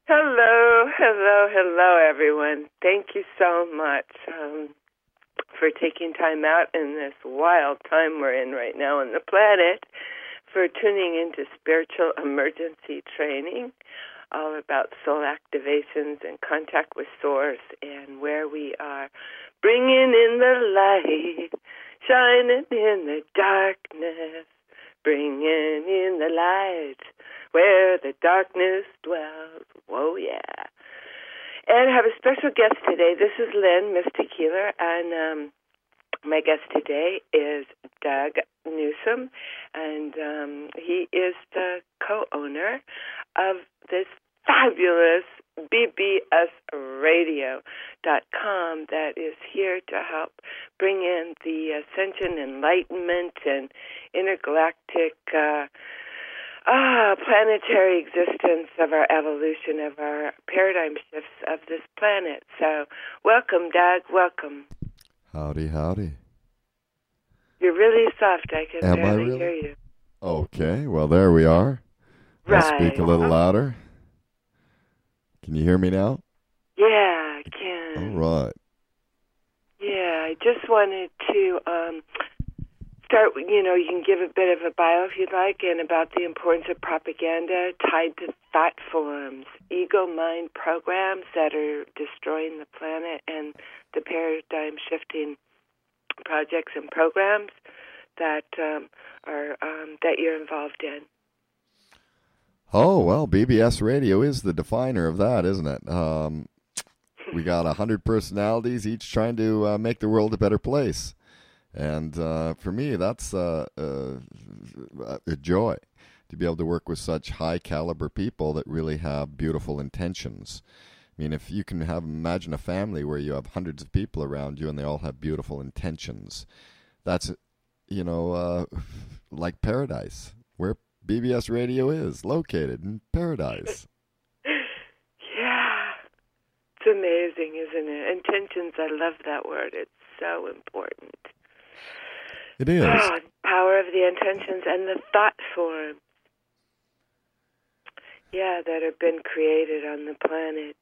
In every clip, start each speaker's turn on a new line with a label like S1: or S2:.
S1: Hello, hello, hello, everyone. Thank you so much for taking time out in this wild time we're in right now on the planet, for tuning into Spiritual Emergency Training, all about soul activations and contact with Source and where we are bringing in the light, shining in the darkness, bringing in the light where the darkness dwells. Whoa, yeah. And I have a special guest today. This is Lynn, Mystic Healer, and my guest today is Doug Newsom, and he is the co-owner of this fabulous BBSradio.com that is here to help bring in the ascension, enlightenment, and intergalactic planetary existence of our evolution, of our paradigm shifts of this planet. So welcome, Doug. Welcome.
S2: Howdy, howdy.
S1: You're really soft. I can
S2: Am I
S1: barely
S2: really?
S1: hear you.
S2: Okay, well, there we are.
S1: Right.
S2: I'll speak a little louder. Can you hear me now?
S1: Yeah, I can.
S2: All right.
S1: Yeah, I just wanted to start, you can give a bit of a bio if you'd like, and about the importance of propaganda tied to thought forms, ego-mind programs that are destroying the planet, and the paradigm-shifting projects and programs that that you're involved in.
S2: Oh, well, BBS Radio is the definer of that, isn't it? We got 100 personalities, each trying to make the world a better place. And for me, that's a joy to be able to work with such high-caliber people that really have beautiful intentions. I mean, if you can imagine a family where you have hundreds of people around you and they all have beautiful intentions, that's, like paradise, where BBS Radio is located in paradise.
S1: Yeah. It's amazing, isn't it? Intentions, I love that word. It's so important.
S2: It is.
S1: Oh, the power of the intentions and the thought forms. Yeah, that have been created on the planet.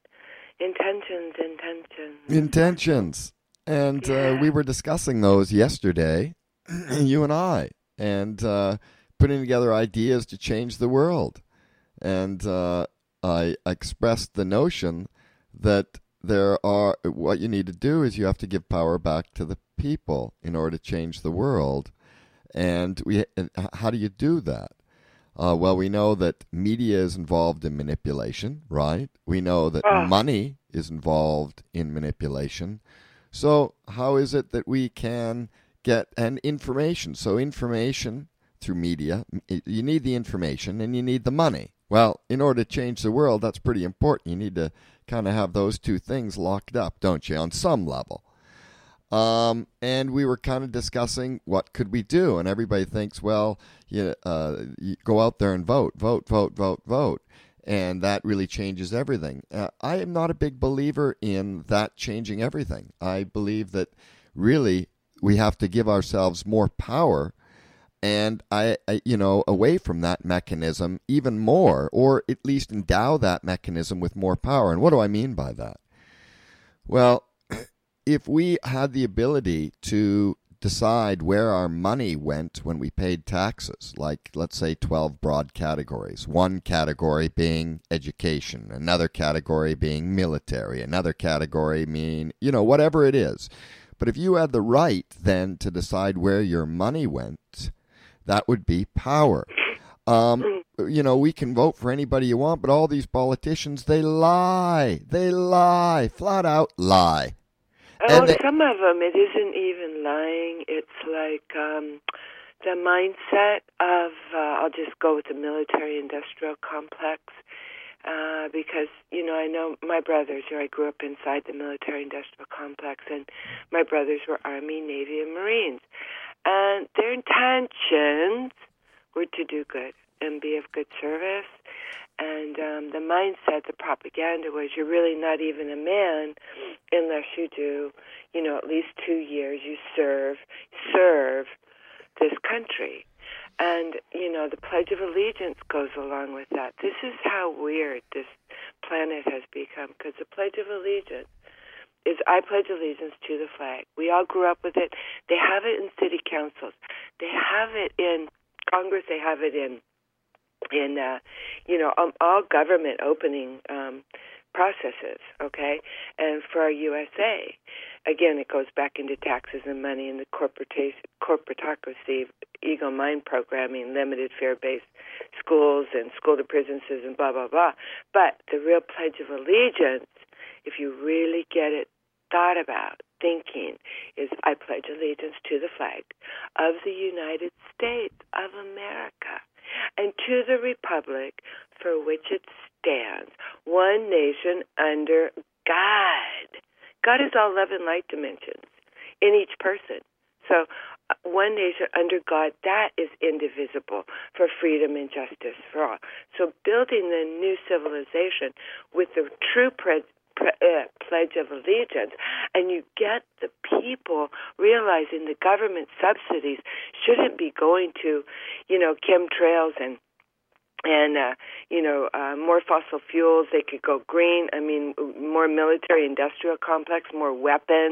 S1: Intentions.
S2: And we were discussing those yesterday, you and I, and putting together ideas to change the world. And I expressed the notion that what you need to do is you have to give power back to the people in order to change the world. And how do you do that? Well, we know that media is involved in manipulation, right? We know that money is involved in manipulation. So how is it that we can get information? So information through media, you need the information and you need the money. Well, in order to change the world, that's pretty important. You need to kind of have those two things locked up, don't you, on some level? And we were kind of discussing what could we do, and everybody thinks, well, you go out there and vote, and that really changes everything. I am not a big believer in that changing everything. I believe that really we have to give ourselves more power, and I away from that mechanism even more, or at least endow that mechanism with more power. And what do I mean by that? Well, if we had the ability to decide where our money went when we paid taxes, like, let's say, 12 broad categories, one category being education, another category being military, another category being, whatever it is. But if you had the right then to decide where your money went, that would be power. We can vote for anybody you want, but all these politicians, they lie. They lie. Flat out lie.
S1: Oh, some of them, it isn't even lying. It's like the mindset of, I'll just go with the military-industrial complex, because, I know my brothers, I grew up inside the military-industrial complex, and my brothers were Army, Navy, and Marines. And their intentions were to do good and be of good service. And the mindset, the propaganda was you're really not even a man unless you do, at least 2 years you serve this country. And, the Pledge of Allegiance goes along with that. This is how weird this planet has become, because the Pledge of Allegiance is, I pledge allegiance to the flag. We all grew up with it. They have it in city councils. They have it in Congress. They have it in all government opening processes, okay? And for our USA, again, it goes back into taxes and money and the corporatocracy, ego mind programming, limited fare-based schools and school-to-prison and blah, blah, blah. But the real Pledge of Allegiance, if you really get it thought about, thinking, is I pledge allegiance to the flag of the United States of America and to the republic for which it stands, one nation under God. God is all love and light dimensions in each person. So one nation under God, that is indivisible, for freedom and justice for all. So building the new civilization with the true Pledge of Allegiance, and you get the people realizing the government subsidies shouldn't be going to, chemtrails and more fossil fuels. They could go green. I mean, more military industrial complex, more weapons,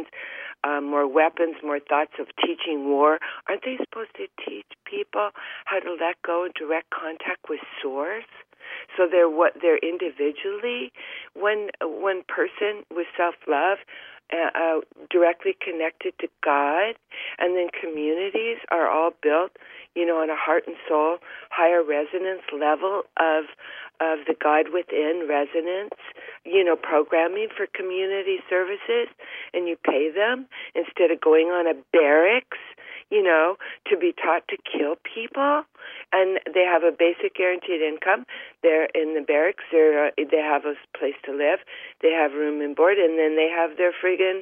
S1: more thoughts of teaching war. Aren't they supposed to teach people how to let go in direct contact with source? So they're individually one person with self-love, directly connected to God, and then communities are all built, on a heart and soul, higher resonance level of the God within resonance, programming for community services, and you pay them instead of going on a barracks, to be taught to kill people. And they have a basic guaranteed income. They're in the barracks. They have a place to live. They have room and board, and then they have their friggin',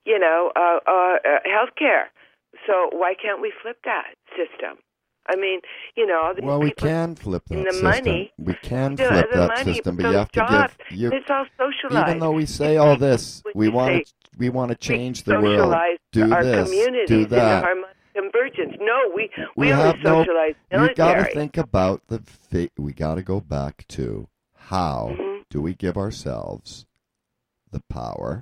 S1: health care. So why can't we flip that system? I mean, all these
S2: we can flip that system.
S1: Money,
S2: we can flip that system, but you have to give.
S1: It's all socialized.
S2: Even though we say all this, we want to change the world. Do
S1: our
S2: this.
S1: Do that. Convergence. No, we only socialize military.
S2: You got to think about we got to go back to how do we give ourselves the power?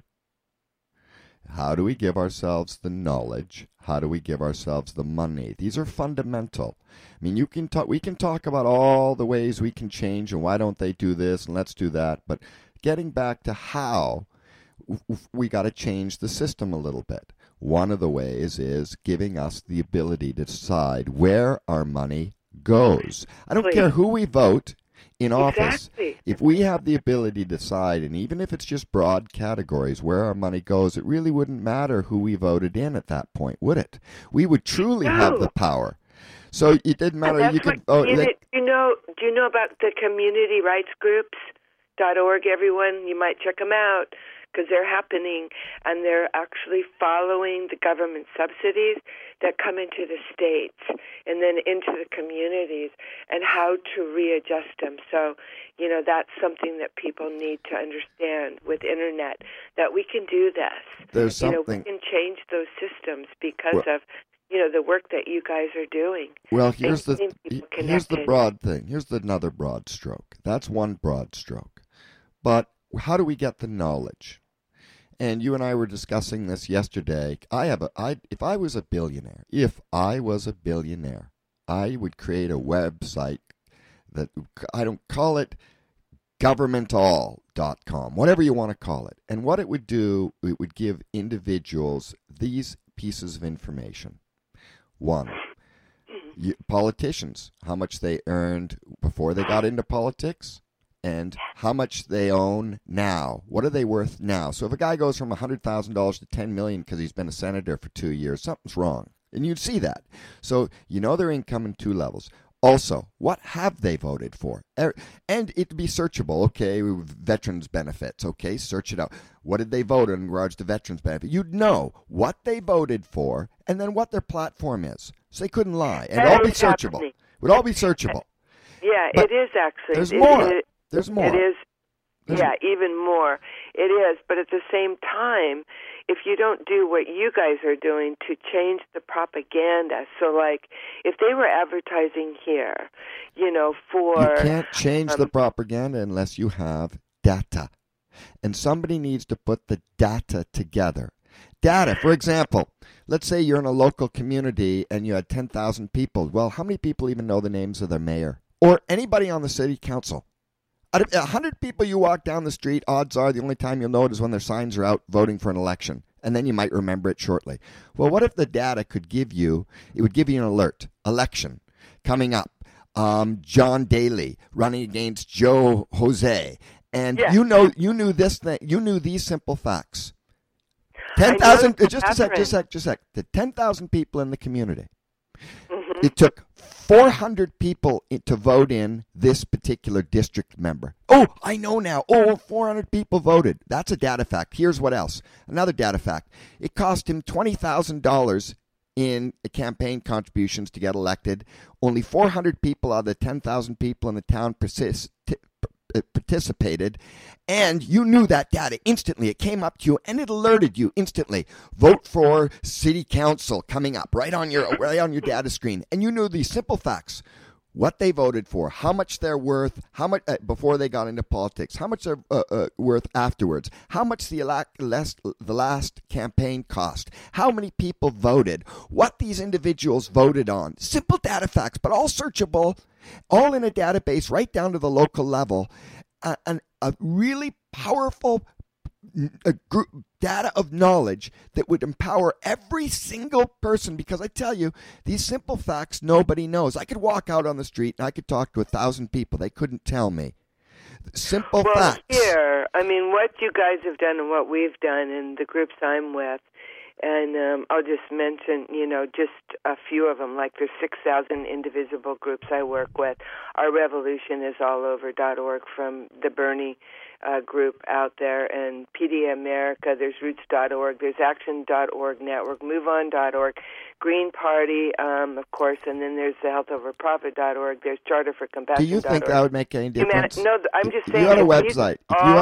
S2: How do we give ourselves the knowledge? How do we give ourselves the money? These are fundamental. I mean, we can talk about all the ways we can change and why don't they do this and let's do that. But getting back to how, we got to change the system a little bit. One of the ways is giving us the ability to decide where our money goes. I don't care who we vote in office.
S1: Exactly.
S2: If we have the ability to decide, and even if it's just broad categories where our money goes, it really wouldn't matter who we voted in at that point, would it? We would truly have the power. So it didn't matter. You could vote.
S1: Do you know about the community rights groups.org? Everyone, you might check them out, because they're happening, and they're actually following the government subsidies that come into the states and then into the communities, and how to readjust them. So, that's something that people need to understand with Internet, that we can do this.
S2: There's something.
S1: We can change those systems because of the work that you guys are doing.
S2: Well, here's the broad thing. Here's another broad stroke. That's one broad stroke. But how do we get the knowledge? And you and I were discussing this yesterday. If I was a billionaire, I would create a website that I don't call it governmentall.com, whatever you want to call it. And what it would do, it would give individuals these pieces of information. One, politicians, how much they earned before they got into politics, and how much they own now. What are they worth now? So if a guy goes from $100,000 to $10 million because he's been a senator for 2 years, something's wrong. And you'd see that. So their income in two levels. Also, what have they voted for? And it'd be searchable. Okay, veterans benefits. Okay, search it out. What did they vote in regards to veterans benefits? You'd know what they voted for and then what their platform is. So they couldn't lie. And all be searchable. It would all be searchable.
S1: Yeah,
S2: but
S1: it is actually.
S2: There's more. There's more.
S1: It is. Even more. It is. But at the same time, if you don't do what you guys are doing to change the propaganda, so like if they were advertising here,
S2: You can't change the propaganda unless you have data. And somebody needs to put the data together. Data, for example, let's say you're in a local community and you had 10,000 people. Well, how many people even know the names of their mayor? Or anybody on the city council? Out of 100 people you walk down the street, odds are the only time you'll know it is when their signs are out voting for an election. And then you might remember it shortly. Well, what if the data could give you, it would give you an alert, election, coming up, John Daly running against Joe Jose. And you knew this thing, you knew these simple facts. 10,000, just a sec. The 10,000 people in the community. Mm-hmm. It took 400 people to vote in this particular district member. Oh, I know now. Oh, 400 people voted. That's a data fact. Here's what else. Another data fact. It cost him $20,000 in campaign contributions to get elected. Only 400 people out of the 10,000 people in the town participated, and you knew that data instantly. It came up to you and it alerted you instantly. Vote for city council coming up right on your data screen, and you knew these simple facts: what they voted for, how much they're worth, how much before they got into politics, how much they're worth afterwards, how much the last campaign cost, how many people voted, what these individuals voted on. Simple data facts, but all searchable, all in a database right down to the local level. A really powerful group data of knowledge that would empower every single person, because I tell you, these simple facts nobody knows. I could walk out on the street and I could talk to 1,000 people. They couldn't tell me. Simple facts.
S1: Here, I mean, what you guys have done and what we've done in the groups I'm with, and I'll just mention, just a few of them, like there's 6,000 indivisible groups I work with. Our revolution is allover.org, from the Bernie group out there, and PD America, there's roots.org, there's action.org network, moveon.org, Green Party, of course, and then there's the healthoverprofit.org, there's Charter for Compassion.
S2: Do you think that would make any difference?
S1: No, I'm just saying.
S2: You had a website.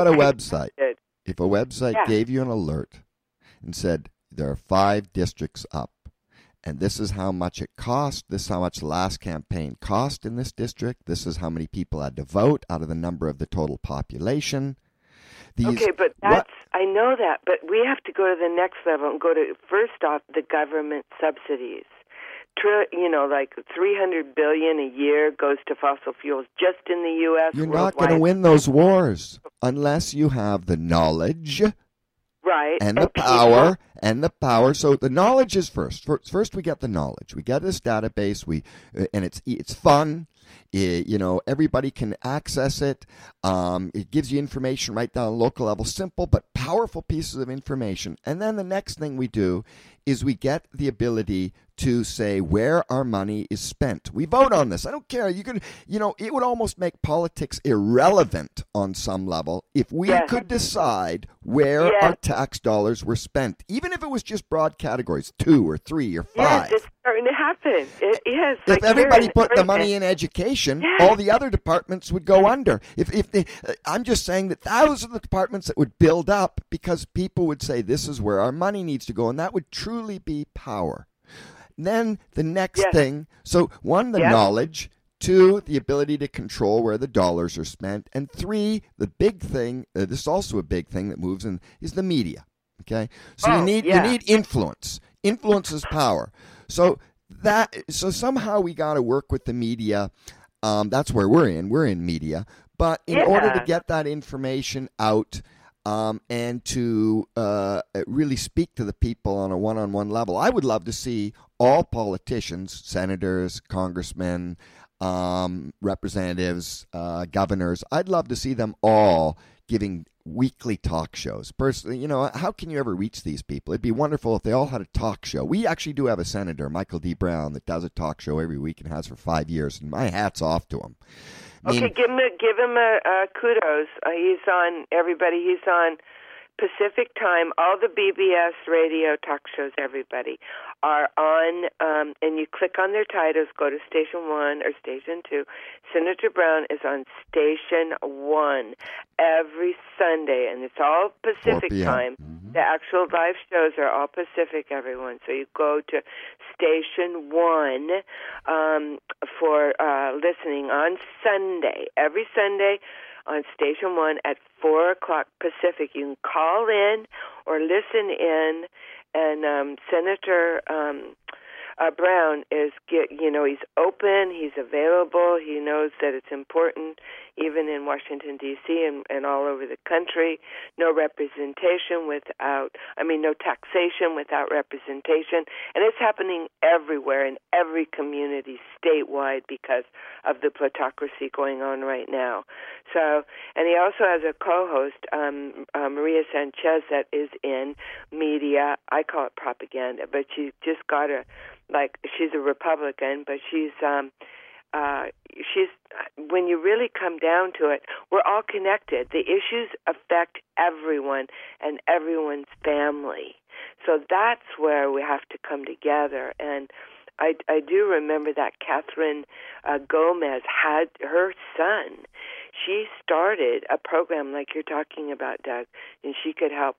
S2: If a website gave you an alert and said, there are 5 districts up, and this is how much it cost, this is how much the last campaign cost in this district, this is how many people had to vote out of the number of the total population.
S1: Okay, but I know that, but we have to go to the next level and go to, first off, the government subsidies. Like $300 billion a year goes to fossil fuels just in the U.S.
S2: You're not going to win those wars unless you have the knowledge.
S1: Right.
S2: And the power. So the knowledge is first. First we get the knowledge. We get this database. And it's fun. Everybody can access it. It gives you information right down at the local level. Simple but powerful pieces of information. And then the next thing we do is we get the ability to say where our money is spent. We vote on this. I don't care. It would almost make politics irrelevant on some level if we could decide where our tax dollars were spent, even if it was just broad categories, 2 or 3 or 5.
S1: Yes, it's starting to happen. It is.
S2: If everybody put the money in education, all the other departments would go under. I'm just saying that thousands of departments that would build up because people would say this is where our money needs to go, and that would truly be power. Then the next thing, so 1, the knowledge, 2, the ability to control where the dollars are spent, and 3, the big thing, this is also a big thing that moves in, is the media. Okay? So you need influence. Influence is power. So somehow we got to work with the media. That's where we're in. We're in media. But in order to get that information out, and to really speak to the people on a one-on-one level, I would love to see all politicians, senators, congressmen, representatives, governors, I'd love to see them all giving weekly talk shows. Personally, how can you ever reach these people? It'd be wonderful if they all had a talk show. We actually do have a senator, Michael D. Brown, that does a talk show every week and has for 5 years, and my hat's off to him.
S1: Give him a kudos. He's on Pacific time. All the BBS radio talk shows, everybody, are on, and you click on their titles, go to Station 1 or Station 2. Senator Brown is on Station 1 every Sunday, and it's all Pacific time. Mm-hmm. The actual live shows are all Pacific, everyone. So you go to Station 1 for listening on Sunday. Every Sunday, on Station 1 at 4 o'clock Pacific. You can call in or listen in, and Senator Brown he's open, he's available, he knows that it's important, even in Washington, D.C. and all over the country. No taxation without representation. And it's happening everywhere, in every community, statewide, because of the plutocracy going on right now. So, and he also has a co-host, Maria Sanchez, that is in media. I call it propaganda, but she's just got she's a Republican, but she's when you really come down to it, we're all connected. The issues affect everyone and everyone's family. So that's where we have to come together. And I do remember that Catherine Gomez had her son. She started a program like you're talking about, Doug, and she could help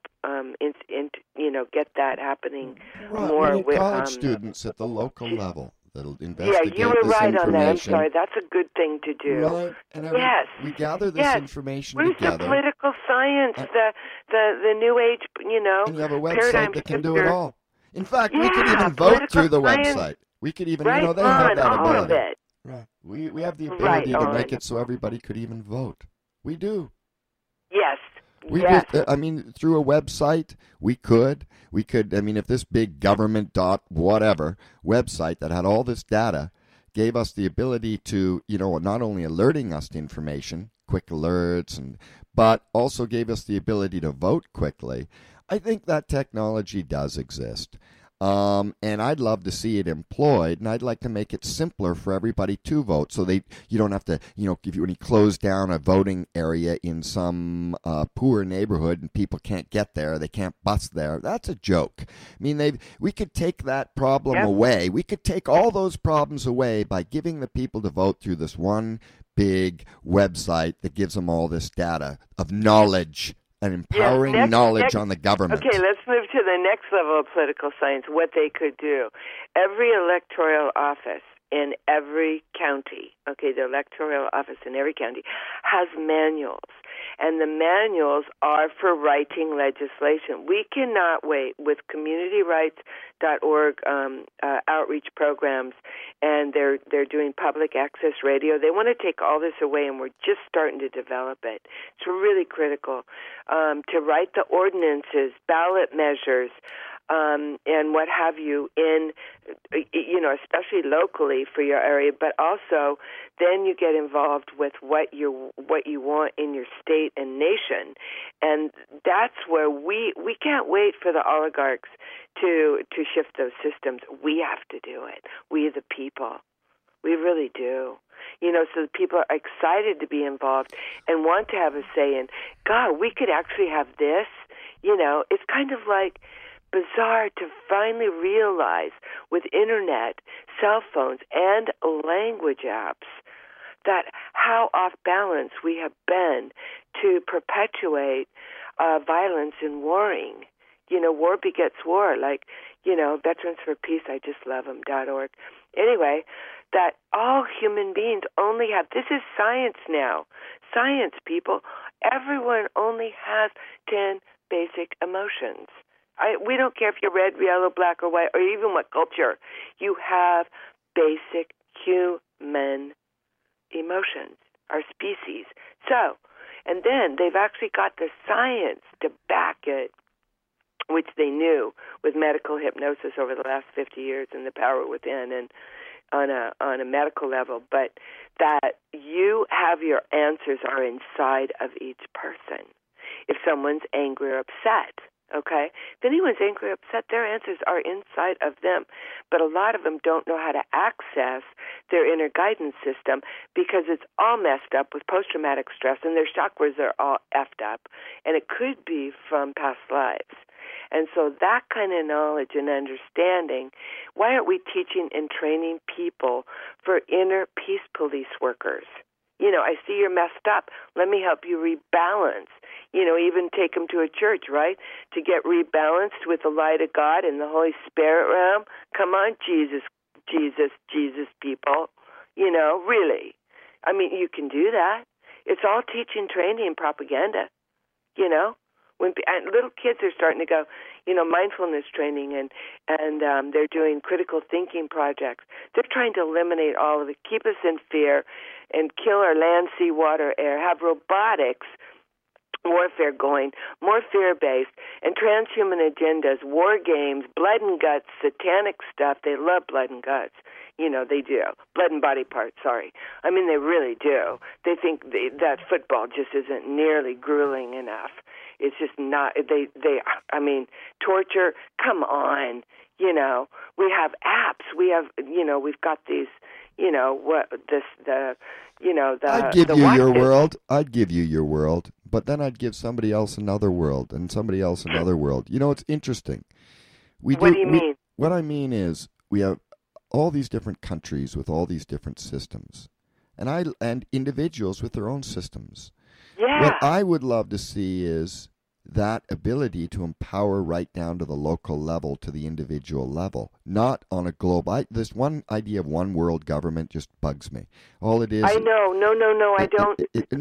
S1: get that happening more with
S2: college students at the local level that'll investigate
S1: you were
S2: this
S1: right
S2: information.
S1: on that. I'm sorry. That's a good thing to do.
S2: Right. And we gather this information
S1: Where's
S2: together.
S1: The political science, the new age,
S2: And you have a website that can do it all. In fact, we could even vote
S1: political
S2: through the
S1: science.
S2: website. We could even,
S1: they
S2: have that
S1: all
S2: ability.
S1: Of it.
S2: Right. We have the ability to make it so everybody could even vote. We do.
S1: Yes.
S2: Through a website, we could, if this big government whatever website that had all this data gave us the ability to, not only alerting us to information, quick alerts, but also gave us the ability to vote quickly, I think that technology does exist. And I'd love to see it employed, and I'd like to make it simpler for everybody to vote, so you don't have to, when you close down a voting area in some poor neighborhood and people can't get there, they can't bus there. That's a joke. We could take that problem away. We could take all those problems away by giving the people to vote through this one big website that gives them all this data of knowledge. And empowering knowledge on the government.
S1: Okay, let's move to the next level of political science, what they could do. Every electoral office in every county, the electoral office in every county has manuals. And the manuals are for writing legislation. We cannot wait with communityrights.org outreach programs, and they're doing public access radio. They want to take all this away, and we're just starting to develop it. It's really critical to write the ordinances, ballot measures, and what have you in, especially locally for your area, but also then you get involved with what you want in your state and nation. And that's where we can't wait for the oligarchs to shift those systems. We have to do it. We the people. We really do. So the people are excited to be involved and want to have a say in, God, we could actually have this. It's kind of like bizarre to finally realize with internet, cell phones, and language apps that how off balance we have been to perpetuate violence and warring. War begets war, Veterans for Peace, I just love them.org. Anyway, that all human beings only have, this is science now. Science, people. Everyone only has 10 basic emotions. We don't care if you're red, yellow, black, or white, or even what culture. You have basic human emotions, our species. So, and then they've actually got the science to back it, which they knew with medical hypnosis over the last 50 years and the power within and on a medical level, but that you have your answers are inside of each person. If someone's angry or upset, okay? If anyone's angry or upset, their answers are inside of them. But a lot of them don't know how to access their inner guidance system because it's all messed up with post-traumatic stress, and their chakras are all effed up. And it could be from past lives. And so that kind of knowledge and understanding, why aren't we teaching and training people for inner peace police workers? I see you're messed up. Let me help you rebalance. Even take them to a church, right? To get rebalanced with the light of God and the Holy Spirit realm. Come on, Jesus, people. Really. You can do that. It's all teaching, training, and propaganda. You know, and little kids are starting to go, mindfulness training, and they're doing critical thinking projects. They're trying to eliminate all of it, keep us in fear, and kill our land, sea, water, air. Have robotics warfare going, more fear-based, and transhuman agendas, war games, blood and guts, satanic stuff. They love blood and guts. They do. Blood and body parts, sorry. I mean, they really do. They think that football just isn't nearly grueling enough. It's just not, torture, come on. We have apps. We have, we've got these,
S2: I'd give you your world. I'd give you your world, but then I'd give somebody else another world and somebody else another world. It's interesting.
S1: What do you mean?
S2: What I mean is we have all these different countries with all these different systems, and individuals with their own systems.
S1: Yeah.
S2: What I would love to see is that ability to empower right down to the local level, to the individual level, not on a globe. This one idea of one world government just bugs me. All it is.
S1: I know. No, I don't.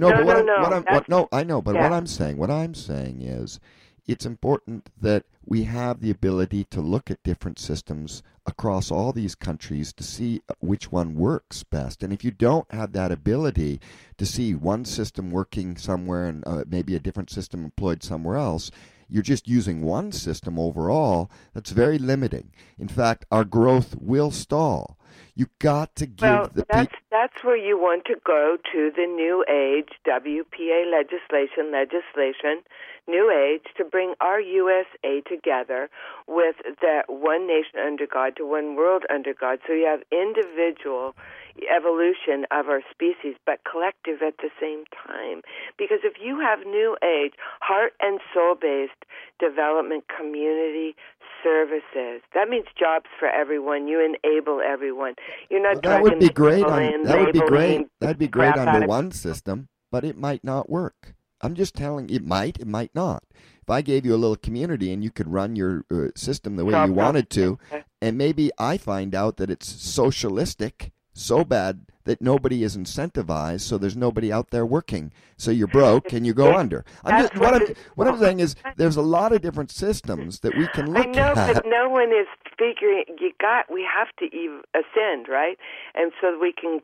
S2: I know. But what I'm saying is, it's important that we have the ability to look at different systems across all these countries to see which one works best. And if you don't have that ability to see one system working somewhere and maybe a different system employed somewhere else, you're just using one system overall. That's very limiting. In fact, our growth will stall. You got to give
S1: that's where you want to go to the New Age WPA legislation, New Age, to bring our USA together with the one nation under God to one world under God. So you have individual evolution of our species, but collective at the same time. Because if you have New Age, heart and soul-based development community services, that means jobs for everyone. You enable everyone. You're not.
S2: That would be great. That'd be great under one system, but it might not work. I'm just telling you, it might not. If I gave you a little community and you could run your system the way you wanted to, and maybe I find out that it's socialistic so bad that nobody is incentivized, so there's nobody out there working. So you're broke and you go under. What I'm saying is there's a lot of different systems that we can look at.
S1: I know, but no one is figuring. We have to ascend, right? And so we can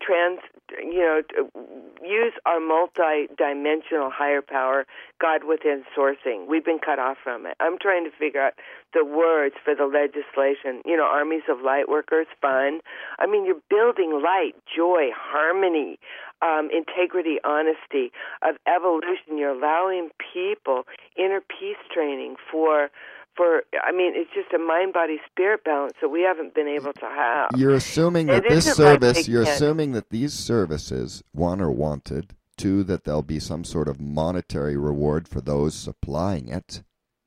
S1: use our multi-dimensional higher power, God within sourcing. We've been cut off from it. I'm trying to figure out the words for the legislation. Armies of light workers, fun. I mean, you're building light, joy, harmony, integrity, honesty, of evolution. You're allowing people inner peace training for it's just a mind, body, spirit balance that we haven't been able to have.
S2: You're assuming that assuming that these services, one, are wanted, two, that there'll be some sort of monetary reward for those supplying it.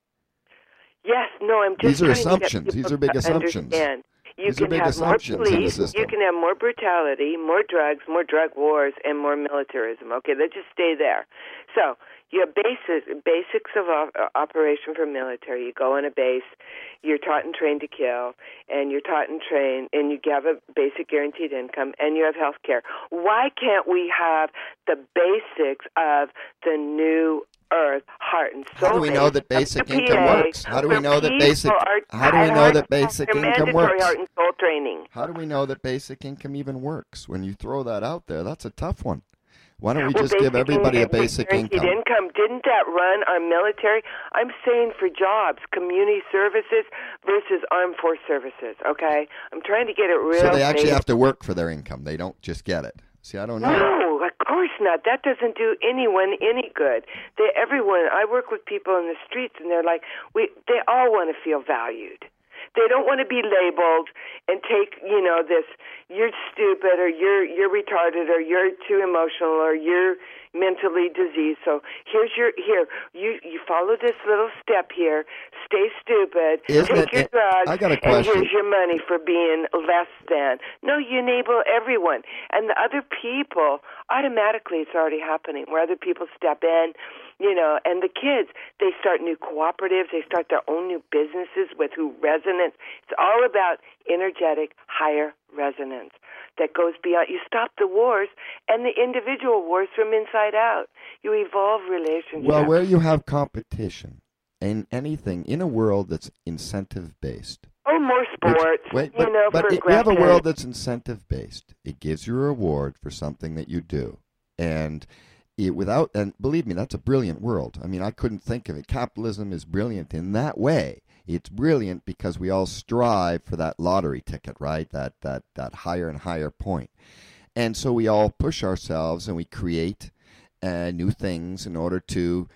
S1: Yes, no, I'm just
S2: These are assumptions. These are big assumptions.
S1: These are big assumptions in the system. You can have more brutality, more drugs, more drug wars, and more militarism. Okay, let's just stay there. So you have basics of operation for military. You go on a base, you're taught and trained to kill, and you're taught and trained, and you have a basic guaranteed income, and you have health care. Why can't we have the basics of the new earth, heart, and soul?
S2: How do we know that basic income works? How do we know that basic income works?
S1: Heart and soul training.
S2: How do we know that basic income even works? When you throw that out there, that's a tough one. Why don't we just give everybody a basic income?
S1: Didn't that run our military? I'm saying for jobs, community services versus armed force services, okay? I'm trying to get it real.
S2: So they actually have to work for their income. They don't just get it. See, I don't know.
S1: No, of course not. That doesn't do anyone any good. Everyone, I work with people in the streets, and they're like, they all want to feel valued. They don't want to be labeled and take, this, you're stupid or you're retarded or you're too emotional or you're mentally diseased. So you follow this little step here, stay stupid, take your drugs,
S2: I got a question.
S1: And here's your money for being less than. No, you enable everyone. And the other people, automatically it's already happening, where other people step in, and the kids, they start new cooperatives, they start their own new businesses with who resonance. It's all about energetic, higher resonance. that goes beyond. You stop the wars and the individual wars from inside out. You evolve relationships.
S2: Well, where you have competition in anything in a world that's incentive-based.
S1: Oh, more sports,
S2: we
S1: for
S2: have a world that's incentive-based. It gives you a reward for something that you do. And believe me, that's a brilliant world. I mean, I couldn't think of it. Capitalism is brilliant in that way. It's brilliant because we all strive for that lottery ticket, right? That higher and higher point. And so we all push ourselves and we create new things in order to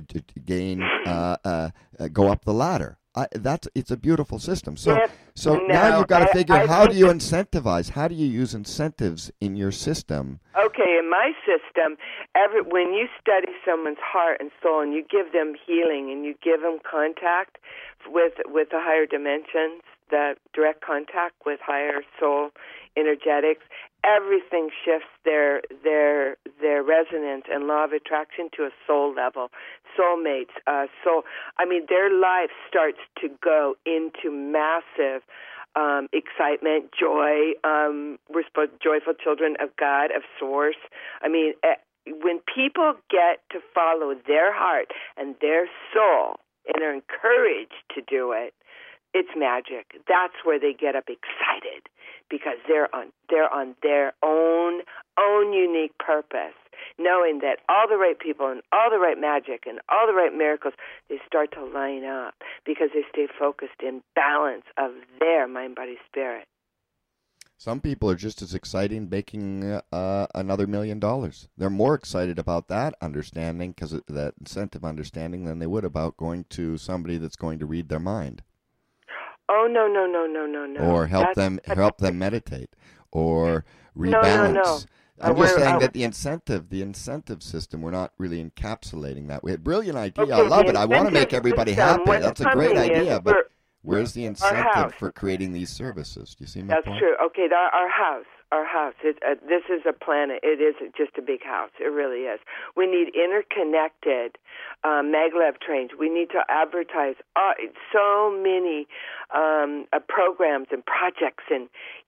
S2: go up the ladder. It's a beautiful system. So now you've got to figure, how do you incentivize? How do you use incentives in your system?
S1: Okay, in my system, when you study someone's heart and soul and you give them healing and you give them contact with the higher dimensions, the direct contact with higher soul energetics, everything shifts their resonance and law of attraction to a soul level. Soulmates, their life starts to go into massive excitement, joy. We're joyful children of God, of Source. I mean, when people get to follow their heart and their soul and are encouraged to do it, it's magic. That's where they get up excited because they're on their own unique purpose, knowing that all the right people and all the right magic and all the right miracles, they start to line up because they stay focused in balance of their mind, body, spirit.
S2: Some people are just as excited making another $1 million. They're more excited about that understanding, because that incentive understanding, than they would about going to somebody that's going to read their mind.
S1: Oh, no.
S2: Or help them meditate or rebalance.
S1: No.
S2: I'm just saying that the incentive system, we're not really encapsulating that. We had a brilliant idea.
S1: Okay,
S2: I love it. I want to make everybody happy. That's a great idea, but where's the incentive for creating these services? Do you see my point?
S1: That's true. Okay, our house. This is a planet. It isn't just a big house. It really is. We need interconnected maglev trains. We need to advertise so many programs and projects, and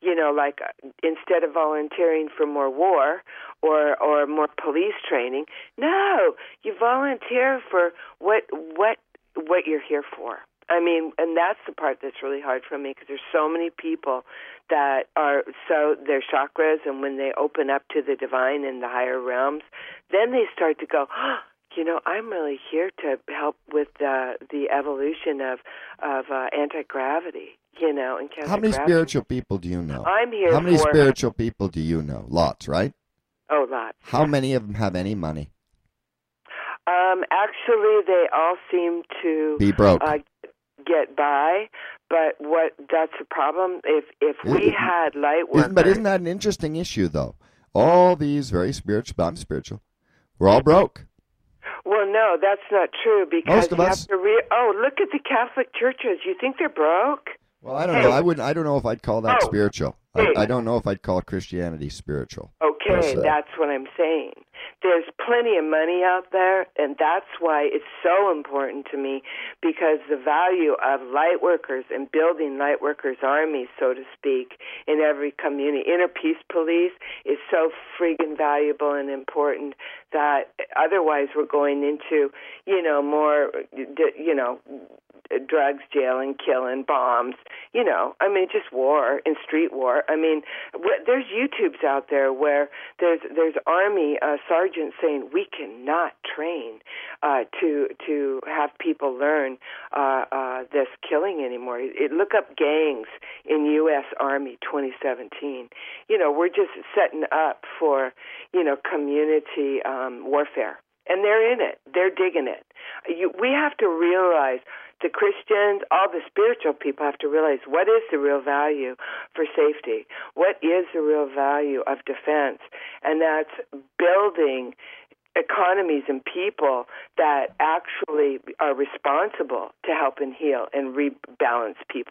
S1: instead of volunteering for more war or more police training, no, you volunteer for what you're here for. I mean, and that's the part that's really hard for me, because there's so many people that are their chakras, and when they open up to the divine and the higher realms, then they start to go, I'm really here to help with the evolution of anti-gravity, and counter-gravity.
S2: How many spiritual people do you know?
S1: I'm here
S2: How many spiritual people do you know? Lots, right?
S1: Oh, lots.
S2: How many of them have any money?
S1: Actually, they all seem to
S2: be broke.
S1: Get by, but that's the problem. If we had light workers...
S2: But isn't that an interesting issue, though? All these very spiritual, I'm spiritual, we're all broke.
S1: Well, no, that's not true, because
S2: most of us...
S1: look at the Catholic churches. You think they're broke?
S2: Well, I don't know. I don't know if I'd call that spiritual. I don't know if I'd call Christianity spiritual.
S1: Okay, that's what I'm saying. There's plenty of money out there, and that's why it's so important to me, because the value of light workers and building light workers' armies, so to speak, in every community, inner peace police, is so friggin' valuable and important that otherwise we're going into, more, drugs, jail, and killing, bombs, just war and street war. I mean, there's YouTubes out there where there's Army sergeants saying we cannot train to have people learn this killing anymore. Look up gangs in U.S. Army 2017. We're just setting up for, community warfare. And they're in it. They're digging it. We have to realize, the Christians, all the spiritual people have to realize, what is the real value for safety? What is the real value of defense? And that's building economies and people that actually are responsible to help and heal and rebalance people.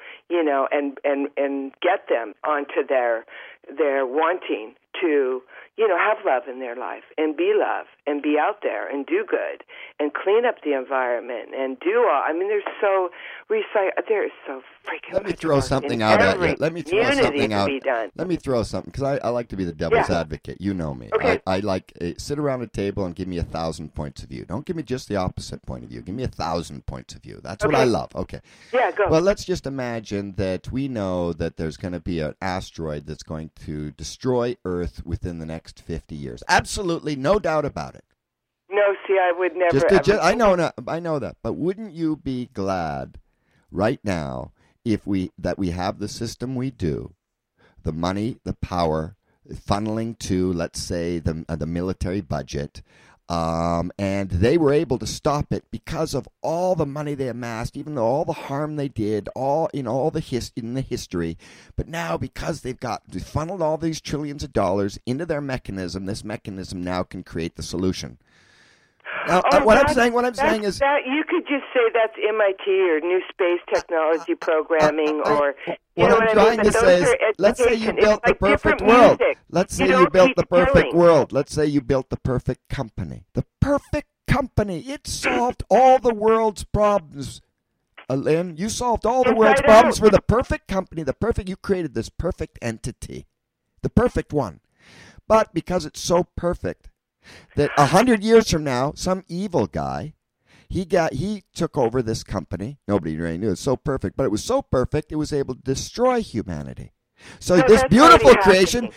S1: and get them onto their wanting to, have love in their life and be love and be out there and do good and clean up the environment and do all. I mean, there is so freaking.
S2: Let me throw something out at you. Let me throw something out. Let me throw something, because I like to be the devil's advocate. You know me.
S1: Okay.
S2: I like sit around a table and give me 1,000 points of view. Don't give me just the opposite point of view. Give me 1,000 points of view. That's what I love. Okay.
S1: Yeah, go.
S2: Well, let's just imagine that we know that there's going to be an asteroid that's going to destroy Earth within the next 50 years. Absolutely, no doubt about it.
S1: No, see, I would never.
S2: I know that, but wouldn't you be glad right now if we have the system we do, the money, the power, funneling to, let's say, the military budget, and they were able to stop it because of all the money they amassed, even though all the harm they did, in the history. But now, because they funneled all these trillions of dollars into their mechanism, this mechanism now can create the solution. Now, what I'm saying is
S1: that you could just say that's MIT or New Space Technology Programming, or
S2: what I'm trying to say is, let's say you built the perfect world. Let's say you built the perfect world. Let's say you built the perfect company. The perfect company. It solved all the world's problems. Lynn, you solved all the world's problems for the perfect company. You created this perfect entity, the perfect one. But because it's so perfect, that 100 years from now, some evil guy, he took over this company. Nobody really knew. It's so perfect, but it was so perfect it was able to destroy humanity. So this beautiful creation,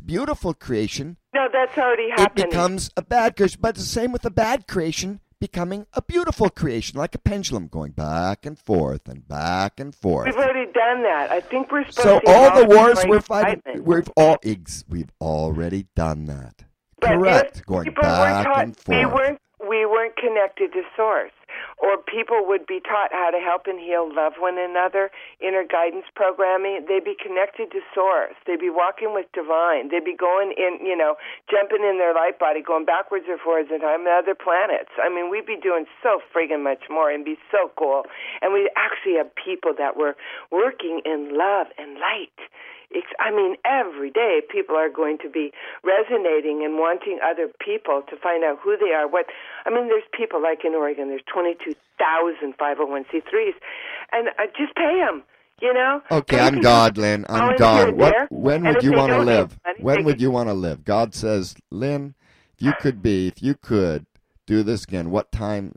S1: no, that's already happening.
S2: It becomes a bad creation, but it's the same with the bad creation becoming a beautiful creation, like a pendulum going back and forth and back and forth.
S1: We've already done that. I think we're supposed
S2: so
S1: to.
S2: So all the wars we're fighting, we've already done that. Correct. Going back and forth.
S1: We weren't connected to source, or people would be taught how to help and heal, love one another, inner guidance programming. They'd be connected to source. They'd be walking with divine. They'd be going in, jumping in their light body, going backwards or forwards in time to other planets. I mean, we'd be doing so friggin' much more and be so cool. And we actually have people that were working in love and light. Every day people are going to be resonating and wanting other people to find out who they are. There's people like in Oregon, there's 22,000 501c3s, and just pay them,
S2: Okay, I'm God, Lynn. I'm God. When would you want to live? When would you want to live? God says, Lynn, if you could do this again, what time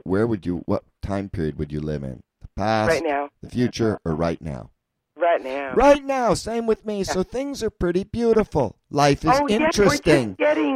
S2: period would you live in? The past,
S1: right now,
S2: the future, or right now?
S1: Right now.
S2: Right now. Same with me. Yeah. So things are pretty beautiful. Life is interesting.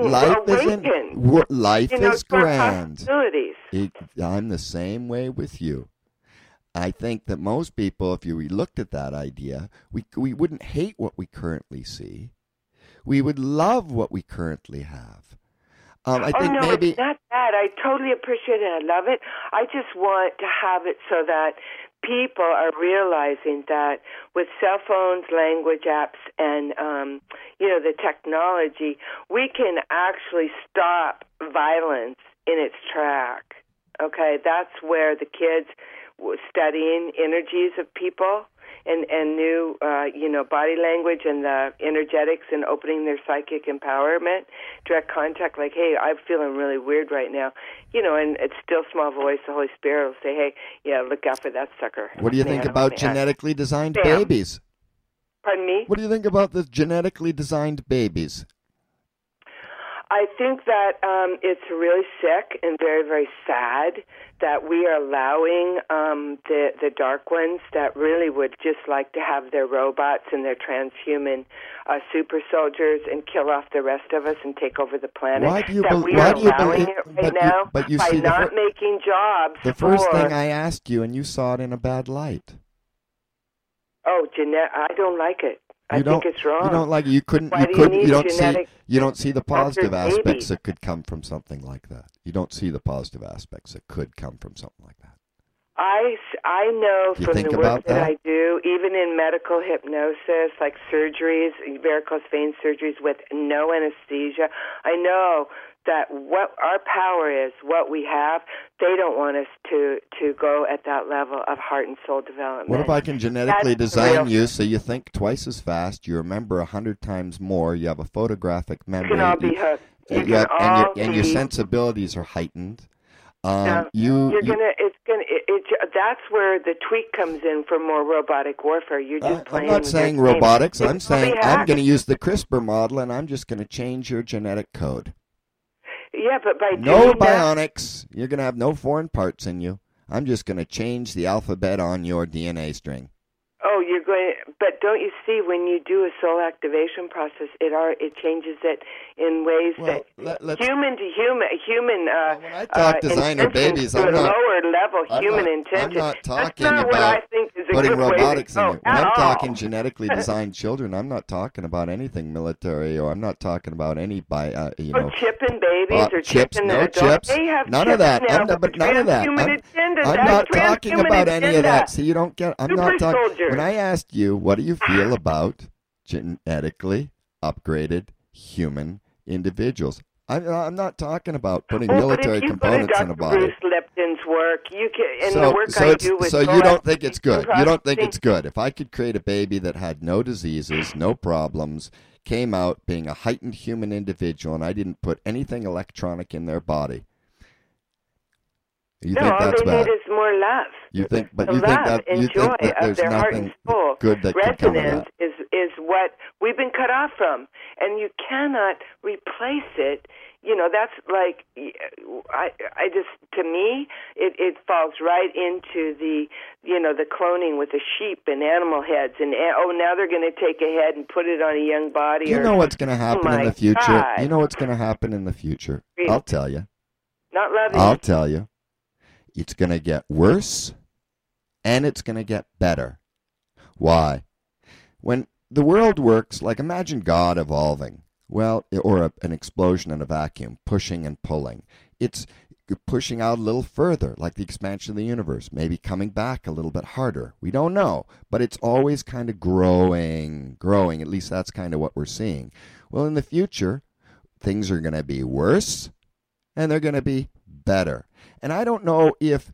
S2: Life is grand. I'm the same way with you. I think that most people, if we looked at that idea, we wouldn't hate what we currently see. We would love what we currently have.
S1: It's not that. I totally appreciate it. I love it. I just want to have it so that people are realizing that with cell phones, language apps, and the technology, we can actually stop violence in its track. Okay, that's where the kids studying energies of people and new body language and the energetics and opening their psychic empowerment, direct contact, like, hey, I'm feeling really weird right now, and it's still small voice, the Holy Spirit will say, hey, look out for that sucker.
S2: What do you think about genetically designed babies?
S1: Pardon me?
S2: What do you think about the genetically designed babies?
S1: I think that it's really sick and very, very sad that we are allowing the dark ones that really would just like to have their robots and their transhuman super soldiers and kill off the rest of us and take over the planet.
S2: Why do you believe
S1: it right now by not making jobs?
S2: The first thing I asked you, and you saw it in a bad light.
S1: Oh, Jeanette, I don't like it. I think it's wrong.
S2: You don't like it. You don't see the positive aspects that could come from something like that. You don't see the positive aspects that could come from something like that.
S1: I know
S2: You
S1: from
S2: think
S1: the
S2: about
S1: work that
S2: that?
S1: I do, even in medical hypnosis, like surgeries, varicose vein surgeries with no anesthesia, I know that what our power is, what we have, they don't want us to go at that level of heart and soul development.
S2: What if I can genetically
S1: That's
S2: design
S1: real.
S2: you so you think twice as fast, you remember 100 times more, you have a photographic memory,
S1: You can all be hooked.
S2: and your sensibilities are heightened.
S1: That's where the tweak comes in for more robotic warfare. You're just playing.
S2: I'm not
S1: with
S2: saying
S1: your
S2: robotics.
S1: game.
S2: I'm saying I'm going to use the CRISPR model, and I'm just going to change your genetic code.
S1: Yeah, but by
S2: No
S1: doing that,
S2: bionics. You're going to have no foreign parts in you. I'm just going to change the alphabet on your DNA string.
S1: oh, you're going. But don't you see when you do a soul activation process, it changes it in ways that human to human.
S2: When I talk designer babies,
S1: to a lower level human
S2: I'm
S1: intention.
S2: not talking
S1: That's not
S2: about
S1: what I think is a
S2: putting
S1: good
S2: robotics
S1: way to
S2: in
S1: go
S2: you. When I'm
S1: at
S2: talking
S1: all.
S2: genetically designed children, I'm not talking about anything military, or I'm not talking about any
S1: chipping babies or
S2: chips,
S1: chipping
S2: no
S1: adults.
S2: chips,
S1: They have
S2: none
S1: chips
S2: of that.
S1: now.
S2: None of that. I'm not talking about any of that. See, you don't get. I'm not talking. When I asked you, what do you feel about genetically upgraded human individuals? I'm not talking about putting military components in a body.
S1: Bruce Lipton's work, you can, and
S2: so,
S1: the work
S2: so,
S1: I do with
S2: so you don't think it's good.
S1: processing.
S2: You don't think it's good. If I could create a baby that had no diseases, no problems, came out being a heightened human individual, and I didn't put anything electronic in their body, you think that's
S1: all they
S2: bad?
S1: need is more love.
S2: You think, but
S1: the
S2: you
S1: love
S2: think that
S1: and
S2: you
S1: joy
S2: think that
S1: of
S2: there's
S1: their heart and
S2: nothing
S1: soul.
S2: good that can come of
S1: Resonance
S2: that.
S1: is what we've been cut off from, and you cannot replace it. You know, that's like, I just, to me, it falls right into the, the cloning with the sheep and animal heads, and now they're going to take a head and put it on a young body.
S2: You know what's going to happen in the future?
S1: God.
S2: You know what's going to happen in the future?
S1: Really?
S2: I'll tell you.
S1: Not loving.
S2: I'll tell you. It's going to get worse, and it's going to get better. Why? When the world works, like imagine God evolving. Well, or an explosion in a vacuum, pushing and pulling. It's pushing out a little further, like the expansion of the universe, maybe coming back a little bit harder. We don't know, but it's always kind of growing. At least that's kind of what we're seeing. Well, in the future, things are going to be worse, and they're going to be better. And I don't know if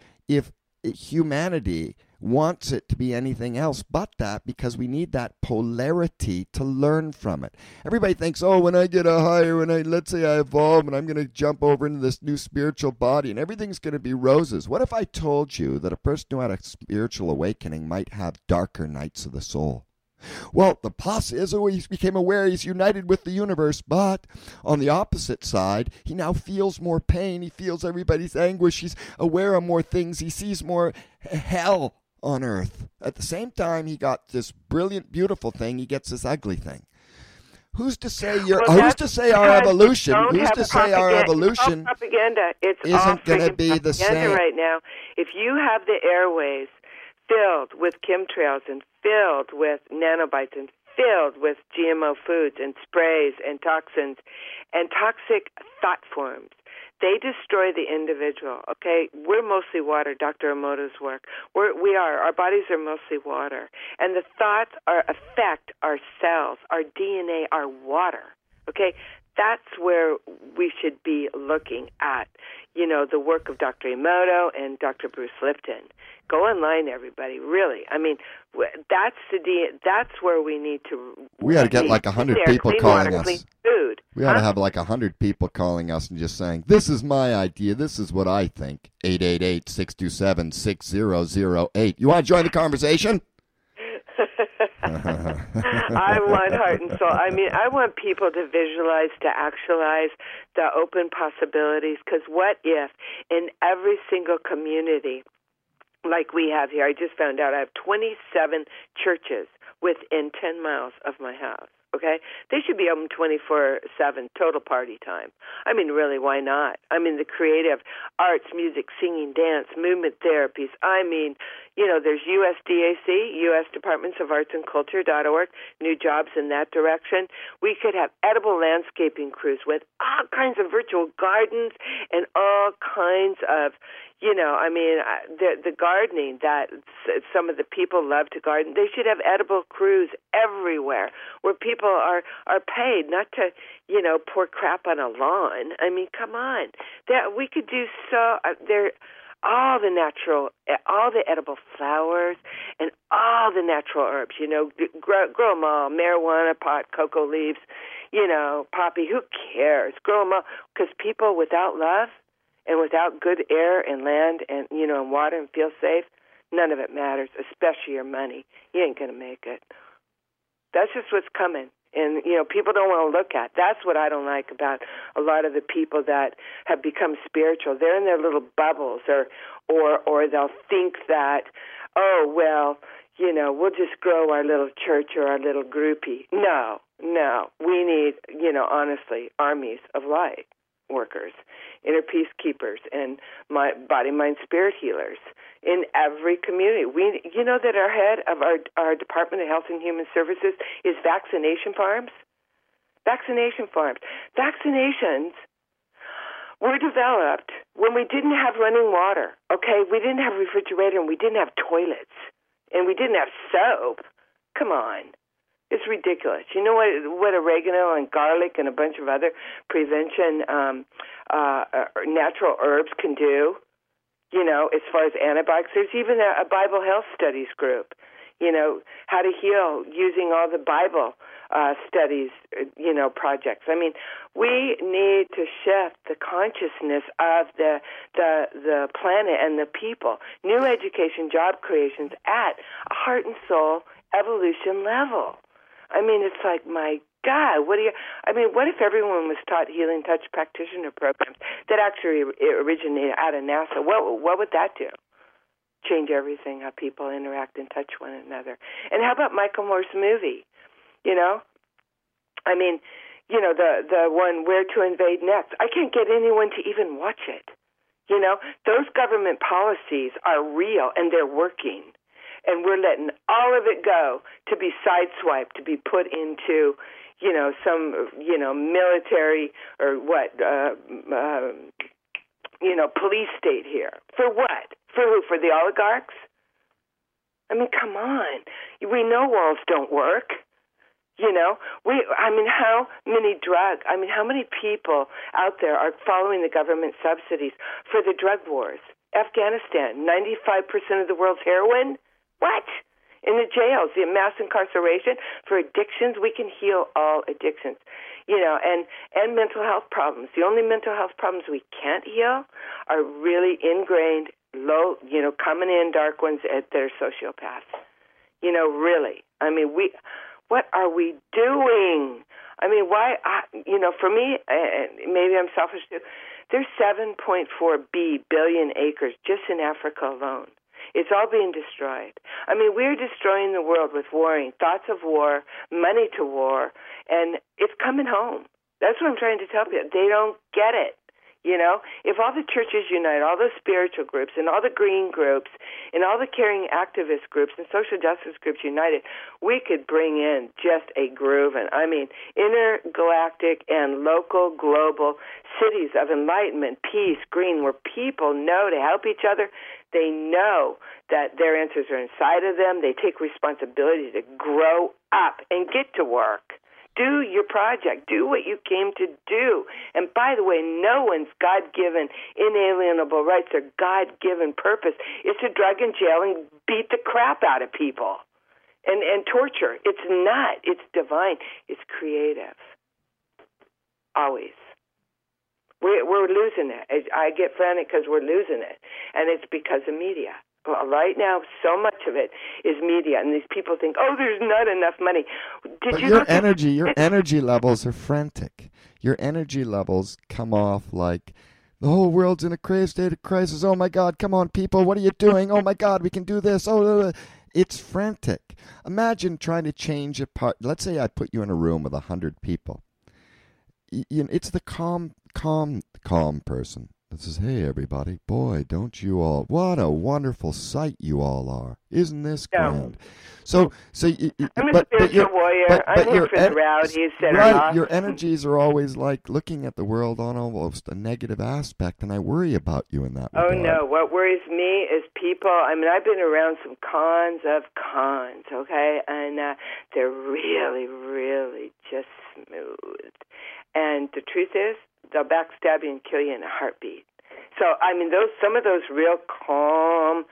S2: humanity wants it to be anything else but that, because we need that polarity to learn from it. Everybody thinks, when I get let's say I evolve and I'm going to jump over into this new spiritual body and everything's going to be roses. What if I told you that a person who had a spiritual awakening might have darker nights of the soul? Well, the plus is he became aware he's united with the universe, but on the opposite side, he now feels more pain. He feels everybody's anguish. He's aware of more things. He sees more hell on earth. At the same time, he got this brilliant, beautiful thing. He gets this ugly thing. Who's to say Who's to say our evolution? Who's to say our evolution
S1: propaganda. It's
S2: isn't going to be the same
S1: right now? If you have the airways filled with chemtrails and filled with nanobites and filled with GMO foods and sprays and toxins and toxic thought forms, they destroy the individual, okay? We're mostly water, Dr. Emoto's work. Our bodies are mostly water. And the thoughts affect our cells, our DNA, our water, okay? That's where we should be looking at, the work of Dr. Emoto and Dr. Bruce Lipton. Go online, everybody, really. I mean, that's where we need to...
S2: We got to get like 100 people calling us.
S1: Clean food.
S2: We ought to have like 100 people calling us and just saying, this is my idea, this is what I think. 888-627-6008. You want to join the conversation?
S1: I want heart and soul. I mean, I want people to visualize, to actualize the open possibilities, because what if in every single community like we have here, I just found out I have 27 churches within 10 miles of my house. Okay? They should be open 24/7, total party time. I mean, really, why not? I mean, the creative arts, music, singing, dance, movement therapies. I mean, There's USDAC, U.S. Departments of Arts and Culture.org, new jobs in that direction. We could have edible landscaping crews with all kinds of virtual gardens and all kinds of, the gardening that some of the people love to garden. They should have edible crews everywhere where people are paid not to, pour crap on a lawn. I mean, come on. We could do all the edible flowers and all the natural herbs, grow them all, marijuana, pot, cocoa leaves, poppy, who cares? Grow them all, because people without love and without good air and land and, and water and feel safe, none of it matters, especially your money. You ain't going to make it. That's just what's coming. And, people don't want to look at. That's what I don't like about a lot of the people that have become spiritual. They're in their little bubbles or they'll think that, we'll just grow our little church or our little groupie. No. We need, honestly, armies of light workers, inner peacekeepers, and body, mind, spirit healers in every community. That our head of our Department of Health and Human Services is vaccination farms. Vaccination farms. Vaccinations were developed when we didn't have running water, okay? We didn't have refrigerator, and we didn't have toilets, and we didn't have soap. Come on. It's ridiculous. You know what oregano and garlic and a bunch of other prevention natural herbs can do? As far as antibiotics, there's even a Bible Health Studies group, how to heal using all the Bible studies, projects. I mean, we need to shift the consciousness of the planet and the people. New education, job creations at a heart and soul evolution level. I mean, it's like, my God, what if everyone was taught healing touch practitioner programs that actually originated out of NASA? What would that do? Change everything, how people interact and touch one another. And how about Michael Moore's movie? The one Where to Invade Next. I can't get anyone to even watch it. Those government policies are real and they're working. And we're letting all of it go to be sideswiped, to be put into, some, military or police state here. For what? For who? For the oligarchs? I mean, come on. We know walls don't work. How many people out there are following the government subsidies for the drug wars? Afghanistan, 95% of the world's heroin? What? In the jails, the mass incarceration for addictions, we can heal all addictions, and mental health problems. The only mental health problems we can't heal are really ingrained, low, coming in dark ones that are sociopaths. Really. I mean, what are we doing? I mean, why, for me, maybe I'm selfish too, there's 7.4 billion acres just in Africa alone. It's all being destroyed. I mean, we're destroying the world with warring, thoughts of war, money to war, and it's coming home. That's what I'm trying to tell people. They don't get it. If all the churches unite, all the spiritual groups and all the green groups and all the caring activist groups and social justice groups united, we could bring in just a groove. And I mean, intergalactic and local, global cities of enlightenment, peace, green, where people know to help each other. They know that their answers are inside of them. They take responsibility to grow up and get to work. Do your project. Do what you came to do. And by the way, no one's God-given inalienable rights or God-given purpose is to drug and jail and beat the crap out of people and torture. It's not. It's divine. It's creative. Always. We're losing it. I get frantic because we're losing it. And it's because of media. Well, right now, so much of it is media, and these people think, "Oh, there's not enough money."
S2: But your energy levels are frantic. Your energy levels come off like the whole world's in a crazy state of crisis. Oh my God, come on, people, what are you doing? Oh my God, we can do this. It's frantic. Imagine trying to change a part. Let's say I put you in a room with 100 people. It's the calm person. that says, "Hey, everybody, boy, don't you all? What a wonderful sight you all are! Isn't this grand?" So,
S1: I'm a
S2: but
S1: spiritual warrior. I'm here
S2: your
S1: for the rowdies that are
S2: right,
S1: lost.
S2: your energies are always like looking at the world on almost a negative aspect, and I worry about you in that regard.
S1: Oh, no. What worries me is people. I mean, I've been around some cons of cons, okay? And they're really, really just smooth. And the truth is, they'll backstab you and kill you in a heartbeat. So, I mean, some of those real calm,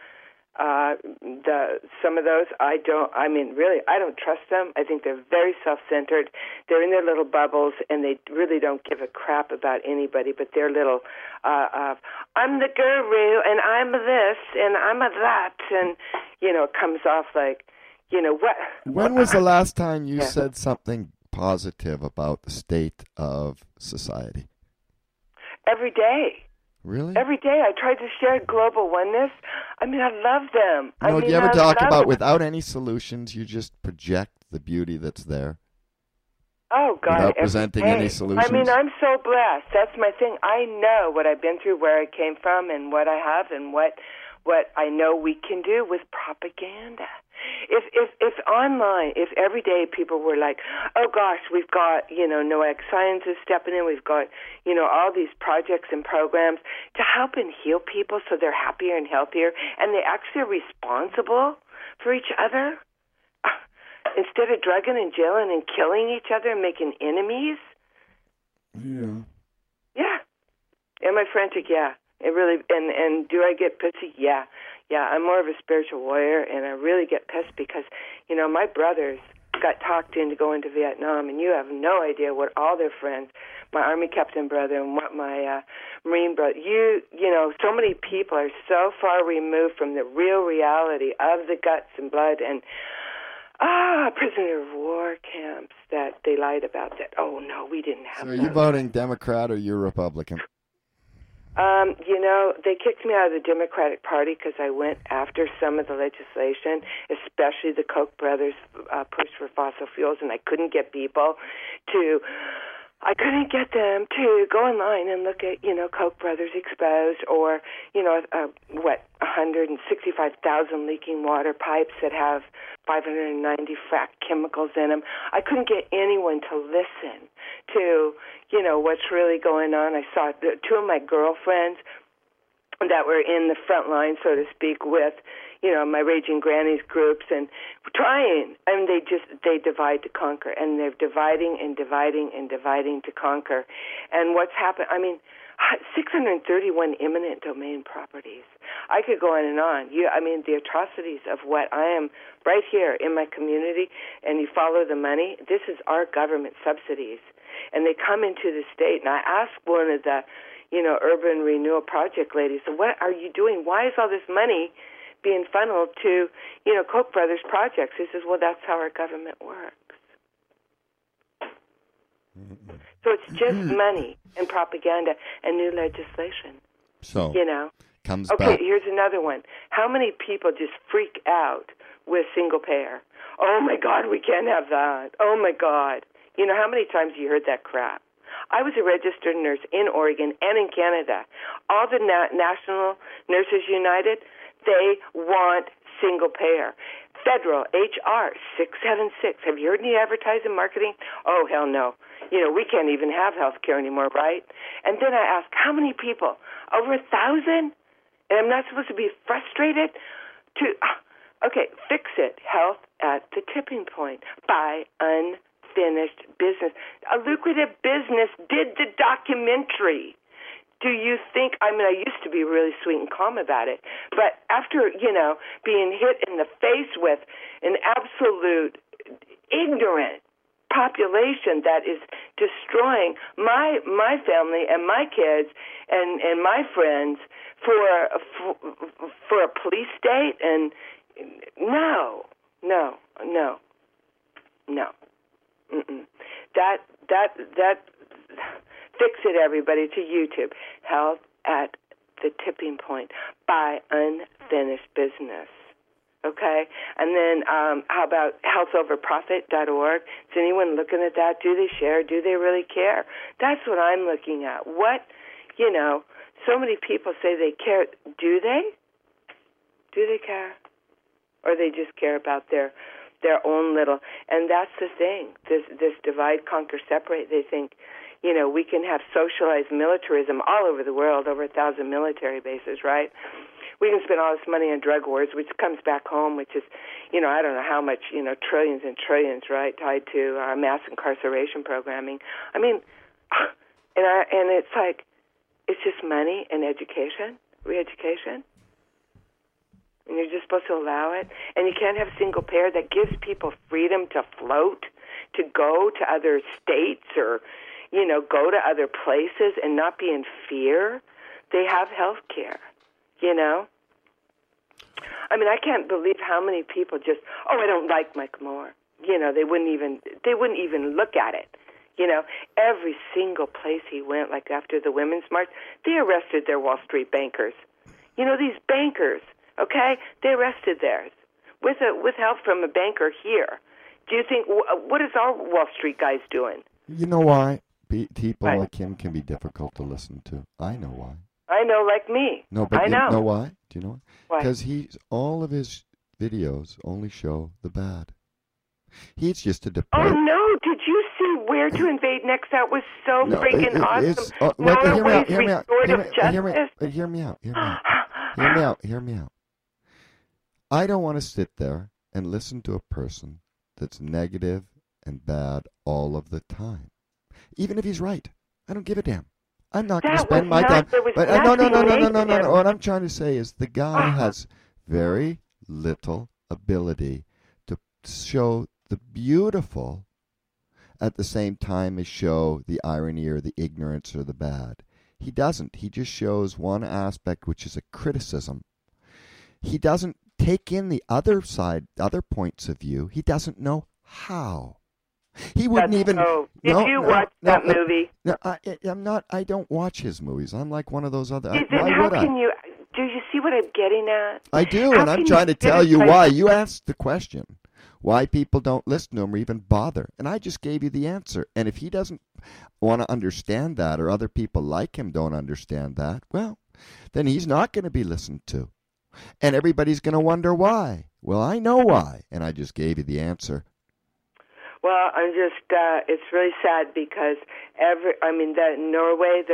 S1: some of those I don't trust them. I think they're very self-centered. They're in their little bubbles, and they really don't give a crap about anybody but their little, I'm the guru, and I'm this, and I'm a that, and, it comes off like, what.
S2: When was the last time you said something positive about the state of society?
S1: Every day.
S2: Really?
S1: Every day I try to share global oneness. I mean, I love them.
S2: Do you ever talk about without any solutions, you just project the beauty that's there?
S1: Oh, God.
S2: Without presenting any solutions?
S1: I mean, I'm so blessed. That's my thing. I know what I've been through, where I came from, and what I have, and what I know we can do with propaganda. If online, if every day people were like, oh gosh, we've got, Noetic Sciences stepping in, we've got, all these projects and programs to help and heal people so they're happier and healthier, and they actually are responsible for each other, instead of drugging and jailing and killing each other and making enemies.
S2: Yeah.
S1: Yeah. Am I frantic? Yeah. It really, and do I get pissy? Yeah. Yeah, I'm more of a spiritual warrior, and I really get pissed because, my brothers got talked into going to Vietnam, and you have no idea what all their friends, my Army captain brother and what my Marine brother, so many people are so far removed from the real reality of the guts and blood and prisoner of war camps that they lied about that. Oh, no, we didn't have
S2: So are you voting Democrat or you're Republican?
S1: They kicked me out of the Democratic Party because I went after some of the legislation, especially the Koch brothers' push for fossil fuels, and I couldn't get them to go online and look at, Koch brothers exposed, or, 165,000 leaking water pipes that have 590 fracked chemicals in them. I couldn't get anyone to listen to, what's really going on. I saw two of my girlfriends that were in the front line, so to speak, with, my Raging Grannies groups and trying. I mean, they divide to conquer, and they're dividing and dividing and dividing to conquer. And what's happened, 631 eminent domain properties. I could go on and on. The atrocities of what I am right here in my community, and you follow the money. This is our government subsidies. And they come into the state, and I asked one of the, urban renewal project ladies, so what are you doing? Why is all this money being funneled to, Koch brothers projects? He says, well, that's how our government works. So it's just money and propaganda and new legislation.
S2: So, comes
S1: okay,
S2: back.
S1: Here's another one. How many people just freak out with single payer? Oh, my God, we can't have that. Oh, my God. How many times have you heard that crap? I was a registered nurse in Oregon and in Canada. All the National Nurses United, they want single payer. Federal HR 676. Have you heard any advertising marketing? Oh, hell no. We can't even have health care anymore, right? And then I asked, how many people? Over 1,000? And I'm not supposed to be frustrated? Okay, fix it. Health at the tipping point by Unfinished Business. A Lucrative Business did the documentary. Do you think, I used to be really sweet and calm about it, but after, being hit in the face with an absolute ignorant population that is destroying my family and my kids and my friends for a police state, and no. Mm-mm. That fix it, everybody, to YouTube. Health at the Tipping Point by Unfinished Business. Okay? And then how about healthoverprofit.org? Is anyone looking at that? Do they share? Do they really care? That's what I'm looking at. What, so many people say they care. Do they? Do they care? Or they just care about their own little? And that's the thing. This divide, conquer, separate. They think, we can have socialized militarism all over the world, over 1,000 military bases, right? We can spend all this money on drug wars, which comes back home, which is, I don't know how much, trillions and trillions, right, tied to mass incarceration programming. I mean, and it's like, it's just money and education, re-education. And you're just supposed to allow it. And you can't have single payer that gives people freedom to float, to go to other states or, go to other places and not be in fear. They have health care, I mean, I can't believe how many people just, I don't like Mike Moore. They wouldn't even look at it. Every single place he went, like after the Women's March, they arrested their Wall Street bankers. These bankers, okay, they arrested theirs with help from a banker here. Do you think, what is our Wall Street guys doing?
S2: You know why? People like him can be difficult to listen to. I know why.
S1: I know, like me.
S2: No, but
S1: I know.
S2: You know why? Do you know
S1: why?
S2: Because all of his videos only show the bad. He's just a depressed.
S1: Oh no! Did you see Where to Invade Next? That was so freaking awesome.
S2: Hear me out. I don't want to sit there and listen to a person that's negative and bad all of the time, even if he's right. I don't give a damn. I'm not going to spend my time. But no. What I'm trying to say is the guy has very little ability to show the beautiful at the same time as show the irony or the ignorance or the bad. He doesn't. He just shows one aspect, which is a criticism. He doesn't take in the other side, other points of view. He doesn't know how. He wouldn't even.
S1: Did you watch that movie?
S2: No, I'm not. I don't watch his movies. I'm like one of those other.
S1: Why would I? Do you see what I'm getting at?
S2: I do, and I'm trying to tell you why. You asked the question, why people don't listen to him or even bother, and I just gave you the answer. And if he doesn't want to understand that, or other people like him don't understand that, well, then he's not going to be listened to, and everybody's going to wonder why. Well, I know why, and I just gave you the answer.
S1: Well, I'm just, it's really sad because Norway,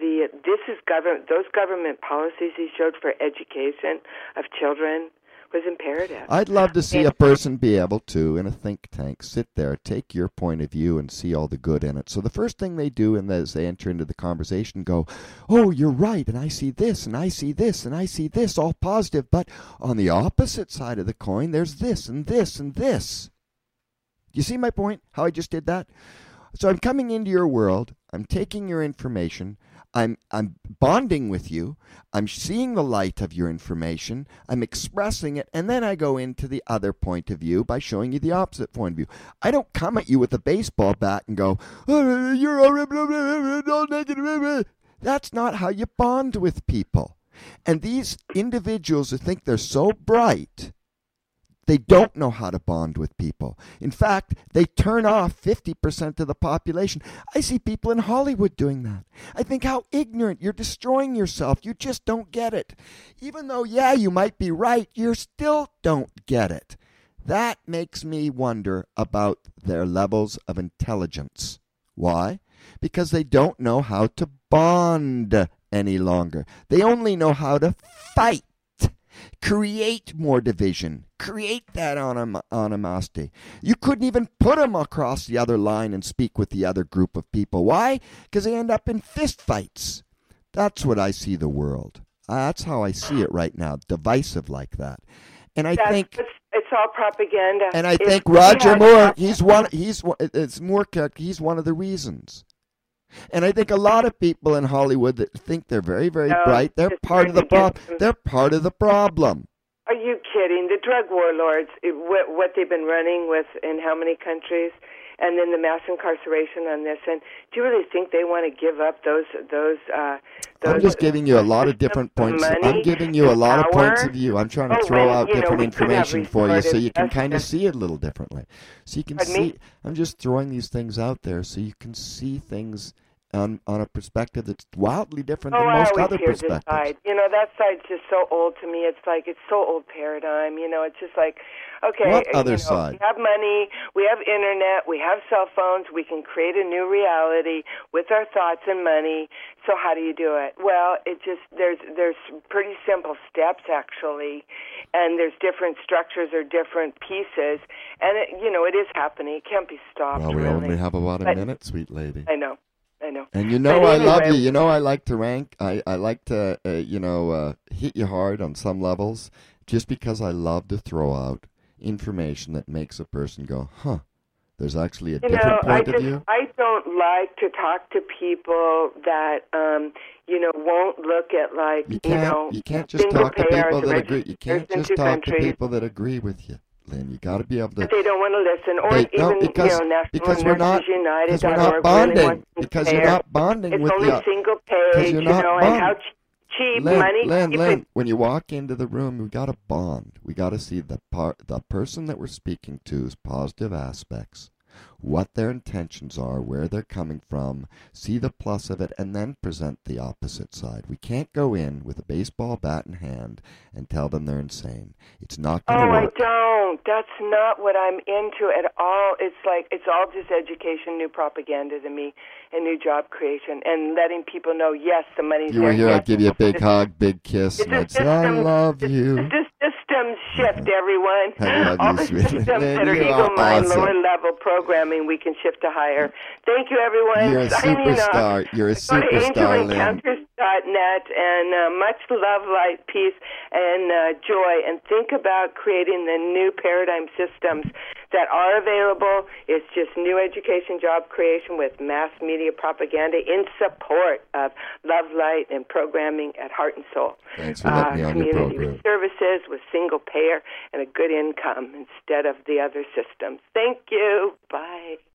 S1: those government policies he showed for education of children was imperative.
S2: I'd love to see a person be able to, in a think tank, sit there, take your point of view and see all the good in it. So the first thing they do as they enter into the conversation go, oh, you're right, and I see this, and I see this, and I see this, all positive, but on the opposite side of the coin, there's this, and this, and this. You see my point, how I just did that? So I'm coming into your world, I'm taking your information, I'm bonding with you, I'm seeing the light of your information, I'm expressing it, and then I go into the other point of view by showing you the opposite point of view. I don't come at you with a baseball bat and go, oh, you're all negative. That's not how you bond with people. And these individuals who think they're so bright, they don't know how to bond with people. In fact, they turn off 50% of the population. I see people in Hollywood doing that. I think how ignorant. You're destroying yourself. You just don't get it. Even though, you might be right, you still don't get it. That makes me wonder about their levels of intelligence. Why? Because they don't know how to bond any longer. They only know how to fight. Create more division. Create that animosity. You couldn't even put them across the other line and speak with the other group of people. Why? Because they end up in fist fights. That's what I see the world. That's how I see it right now, divisive like that. And I think
S1: it's all propaganda.
S2: And I think Roger Moore, he's one of the reasons. And I think a lot of people in Hollywood that think they're very, very bright, they're part of the problem. They're part of the problem.
S1: Are you kidding? The drug warlords, what they've been running with in how many countries, and then the mass incarceration on this. And do you really think they want to give up those?
S2: I'm just giving you a lot of different points. I'm giving you a lot of points of view. I'm trying to throw out different information for you so you can kind of see it a little differently. So you can see. I'm just throwing these things out there so you can see things on a perspective that's wildly different
S1: Oh,
S2: than
S1: I
S2: most
S1: always
S2: other
S1: hear this
S2: perspectives.
S1: side. That side's just so old to me. It's like, it's so old paradigm. It's just like, okay,
S2: What other side?
S1: we have money, we have internet, we have cell phones, we can create a new reality with our thoughts and money. So how do you do it? Well, there's pretty simple steps, actually, and there's different structures or different pieces, and it is happening. It can't be stopped.
S2: Well, we
S1: really.
S2: only have about a minute, sweet lady.
S1: I know.
S2: And
S1: But
S2: I love
S1: anyway,
S2: you. I like to rank. I like to, hit you hard on some levels just because I love to throw out information that makes a person go, huh, there's actually a different point of view.
S1: I don't like to talk to people that, won't look at
S2: you can't just talk to people that agree. You can't just talk to people that agree with you. Lynn, you got to be able to.
S1: But they don't want to listen, or
S2: because we're not
S1: United.org
S2: bonding.
S1: really wants to
S2: Because
S1: compare.
S2: you're not bonding
S1: it's
S2: with
S1: only
S2: the.
S1: single page,
S2: you're not
S1: and how cheap money.
S2: Lynn, when you walk into the room, we got to bond. We got to see the person that we're speaking to's positive aspects, what their intentions are, where they're coming from, see the plus of it, and then present the opposite side. We can't go in with a baseball bat in hand and tell them they're insane. It's not going to work.
S1: I don't. That's not what I'm into at all. It's like, it's all just education, new propaganda to me, and new job creation, and letting people know, yes, the money's there.
S2: You were here,
S1: yes,
S2: I'd give you a big hug, big kiss, and I'd say, I love you.
S1: This systems shift, everyone.
S2: I love
S1: all
S2: you,
S1: the
S2: sweetie.
S1: systems that are
S2: You
S1: ego
S2: are
S1: mind,
S2: awesome.
S1: lower level programming, we can shift to higher. Thank you, everyone.
S2: You're a superstar. You're a superstar, Lynn.
S1: Net, and much love, light, peace, and joy. And think about creating the new paradigm systems that are available. It's just new education, job creation with mass media propaganda in support of love, light, and programming at Heart and Soul.
S2: Thanks for letting me on your
S1: community
S2: program.
S1: services with single payer and a good income instead of the other systems. Thank you. Bye.